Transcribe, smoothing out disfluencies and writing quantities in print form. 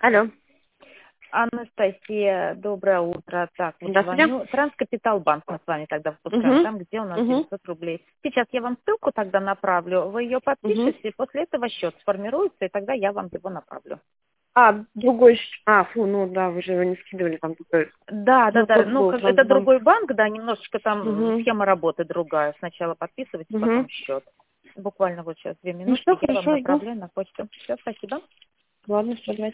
Алло. Анастасия, доброе утро. Так, вот Здравствуйте. звоню. Транскапитал банк мы с вами тогда выпускаем, там, где у нас 900 рублей. Сейчас я вам ссылку тогда направлю, вы ее подпишете, после этого счет сформируется, и тогда я вам его направлю. Другой ну да, вы же его не скидывали там такой. Да. Ну, Был это Трансбанк. другой банк, да, немножечко там схема работы другая. Сначала подписывайте, потом счет. Буквально вот сейчас 2 Ну минутки, что, я вам хорошо, жду. направляю на почту. Все, спасибо. Ладно, все, давайте.